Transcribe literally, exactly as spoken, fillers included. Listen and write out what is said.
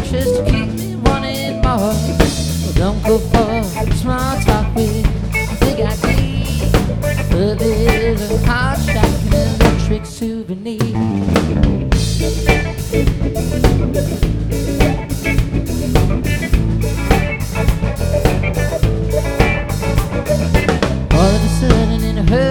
structures to keep me wanting more. Well, don't go for small talk with big I D, but there's a hard shot and an electric souvenir.